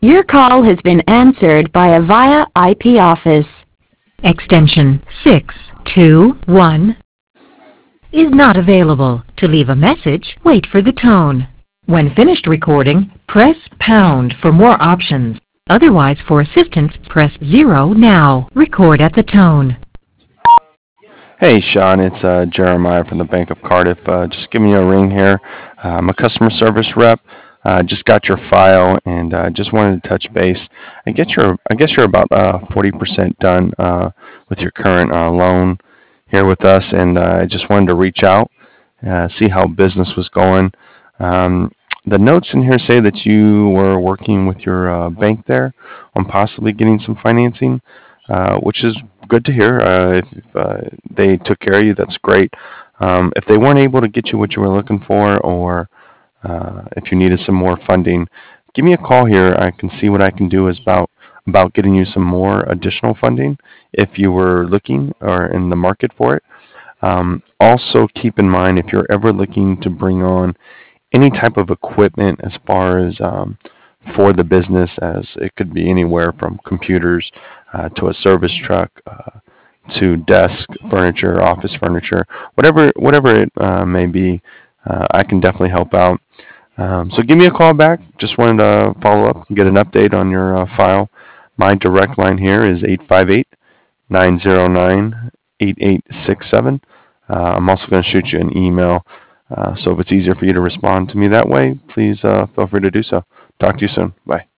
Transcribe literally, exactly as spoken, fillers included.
Your call has been answered by a Avaya I P office. Extension six two one is not available. To leave a message, wait for the tone. When finished recording, press pound for more options. Otherwise, for assistance, press zero now. Record at the tone. Hey, Sean, it's uh, Jeremiah from the Bank of Cardiff. Uh, just giving you a ring here. Uh, I'm a customer service rep. Uh, just got your file and uh, just wanted to touch base. I guess you're, I guess you're about uh, forty percent done uh, with your current uh, loan here with us, and uh, I just wanted to reach out, uh, see how business was going. Um, the notes in here say that you were working with your uh, bank there on possibly getting some financing, uh, which is good to hear. Uh, if if, uh, they took care of you, that's great. Um, if they weren't able to get you what you were looking for, or uh, if you needed some more funding, give me a call here. I can see what I can do is about about getting you some more additional funding if you were looking or in the market for it. Um, also, keep in mind if you're ever looking to bring on any type of equipment as far as um, for the business, as it could be anywhere from computers uh, to a service truck uh, to desk furniture, office furniture, whatever whatever it uh, may be. Uh, I can definitely help out. Um, so give me a call back. Just wanted to follow up and get an update on your uh, file. My direct line here is eight five eight, nine zero nine, eight eight six seven. Uh, I'm also going to shoot you an email. Uh, so if it's easier for you to respond to me that way, please uh, feel free to do so. Talk to you soon. Bye.